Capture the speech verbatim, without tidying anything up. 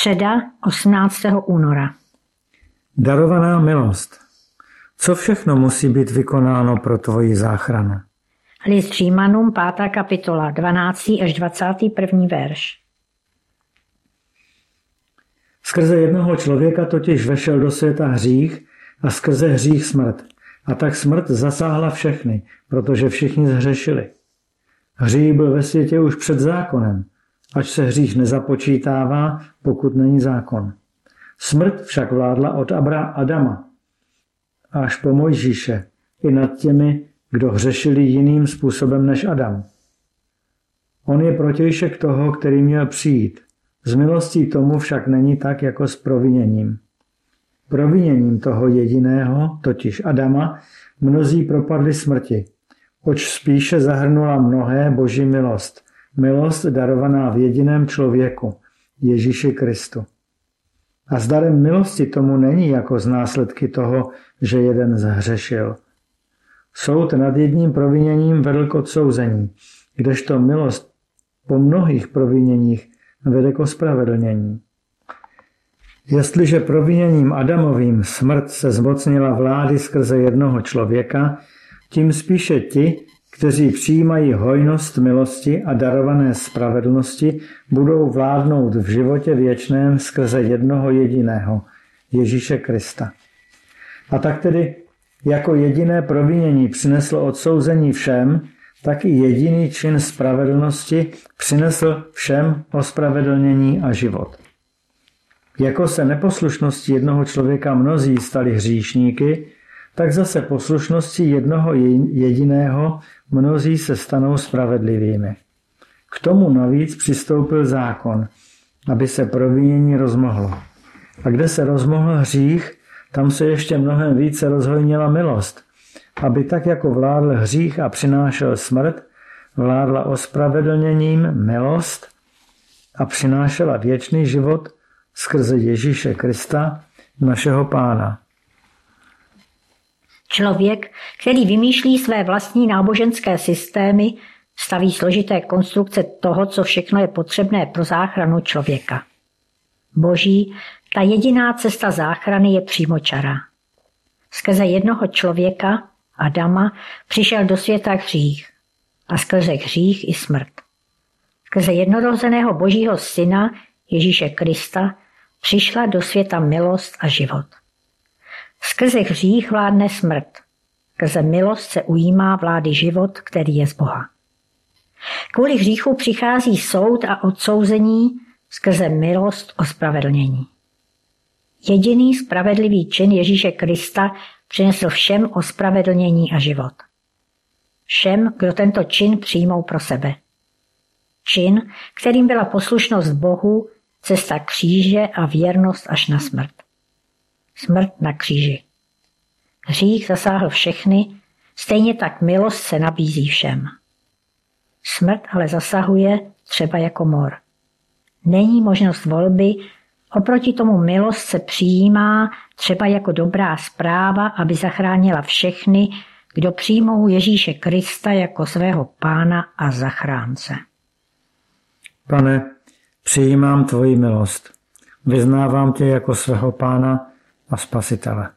Středa osmnáctého února. Darovaná milost. Co všechno musí být vykonáno pro tvoji záchranu? List Římanům, pátá kapitola, dvanáctý až dvacátý první verš. Skrze jednoho člověka totiž vešel do světa hřích a skrze hřích smrt. A tak smrt zasáhla všechny, protože všichni zhřešili. Hřích byl ve světě už před zákonem, ač se hřích nezapočítává, pokud není zákon. Smrt však vládla od Abra Adama až po Mojžíše i nad těmi, kdo hřešili jiným způsobem než Adam. On je protějšek toho, který měl přijít. Z milostí tomu však není tak, jako s proviněním. Proviněním toho jediného, totiž Adama, mnozí propadli smrti, oč spíše zahrnula mnohé boží milost. Milost darovaná v jediném člověku, Ježíši Kristu. A s darem milosti tomu není jako z následky toho, že jeden zhřešil. Soud nad jedním proviněním vedl k odsouzení, kdežto milost po mnohých proviněních vede k ospravedlnění. Jestliže proviněním Adamovým smrt se zmocnila vlády skrze jednoho člověka, tím spíše ti, kteří přijímají hojnost milosti a darované spravedlnosti, budou vládnout v životě věčném skrze jednoho jediného, Ježíše Krista. A tak tedy jako jediné provinění přineslo odsouzení všem, tak i jediný čin spravedlnosti přinesl všem ospravedlnění a život. Jako se neposlušností jednoho člověka mnozí stali hříšníky, tak zase poslušností jednoho jediného mnozí se stanou spravedlivými. K tomu navíc přistoupil zákon, aby se provinění rozmohlo. A kde se rozmohl hřích, tam se ještě mnohem více rozhojnila milost, aby tak jako vládl hřích a přinášel smrt, vládla ospravedlněním milost a přinášela věčný život skrze Ježíše Krista, našeho Pána. Člověk, který vymýšlí své vlastní náboženské systémy, staví složité konstrukce toho, co všechno je potřebné pro záchranu člověka. Boží, ta jediná cesta záchrany je přímočará. Skrze jednoho člověka, Adama, přišel do světa hřích a skrze hřích i smrt. Skrze jednorozeného Božího syna, Ježíše Krista, přišla do světa milost a život. Skrze hřích vládne smrt. Skrze milost se ujímá vlády život, který je z Boha. Kvůli hříchu přichází soud a odsouzení, skrze milost ospravedlnění. Jediný spravedlivý čin Ježíše Krista přinesl všem ospravedlnění a život. Všem, kdo tento čin přijmou pro sebe. Čin, kterým byla poslušnost Bohu, cesta kříže a věrnost až na smrt. Smrt na kříži. Hřích zasáhl všechny, stejně tak milost se nabízí všem. Smrt ale zasahuje třeba jako mor. Není možnost volby, oproti tomu milost se přijímá třeba jako dobrá zpráva, aby zachránila všechny, kdo přijmou Ježíše Krista jako svého Pána a zachránce. Pane, přijímám tvoji milost. Vyznávám tě jako svého Pána a Spasitele.